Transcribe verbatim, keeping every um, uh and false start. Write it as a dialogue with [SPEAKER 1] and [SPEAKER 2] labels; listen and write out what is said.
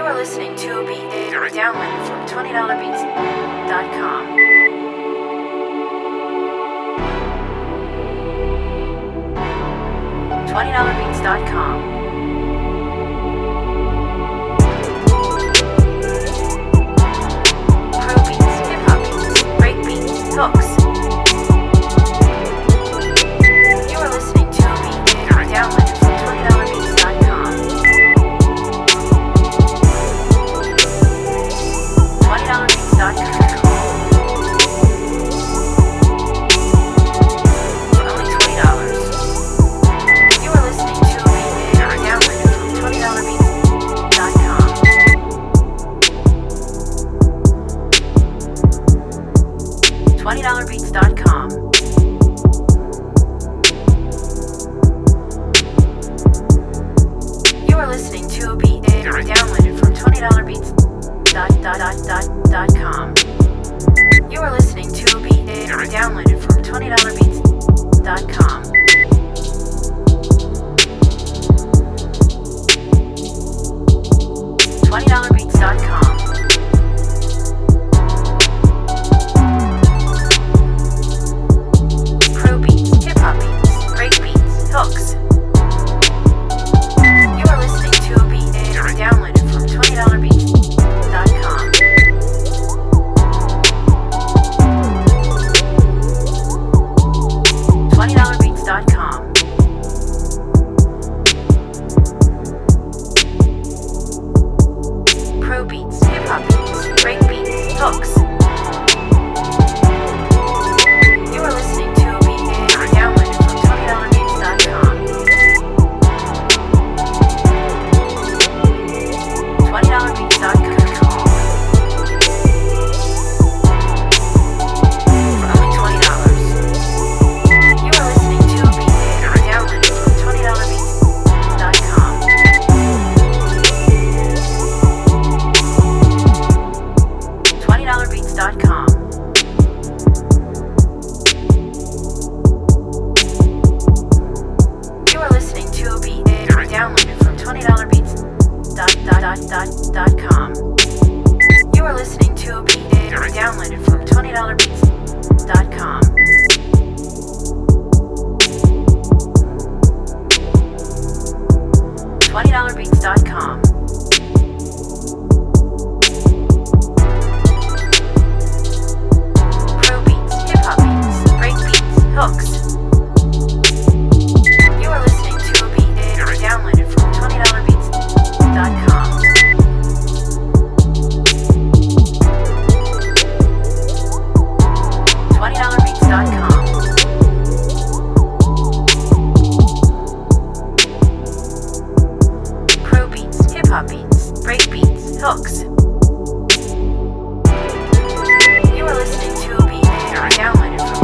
[SPEAKER 1] You are listening to a beat downloaded from twenty dollar beats dot com. twenty dollar beats dot com. Pro beats, hip hop beats, break beats, hooks. You are listening to a beat downloaded from twenty dollar beats dot com. twenty dollar beats dot com. twenty dollar beats dot com. You are listening to a beat downloaded from twenty dollar beats dot com. You are listening to a beat downloaded from twenty dollar beats dot com. twenty dollar beats dot com. Hooks. You are listening to a beat downloaded from twenty dollar beats dot com. twenty dollar beats dot com. Pro beats, hip hop beats, break beats, hooks. You are listening to a beat downloaded from twenty dollar beats dot com. twenty dollar beats dot com. For only twenty dollars. You are listening to a beat downloaded from twenty dollar beats dot com. twenty dollar beats dot com. You are listening to a beat downloaded from twenty dollar beats dot com. You are listening to a beat downloaded from twenty dollar beats dot com. twenty dollar beats dot com. Pro beats, hip hop beats, break beats, hooks. You are listening to a beat downloaded from twenty dollar beats dot com. twenty dollar beats dot com. Pro beats, hip hop beats, break beats, hooks. You are listening to a beat downloaded from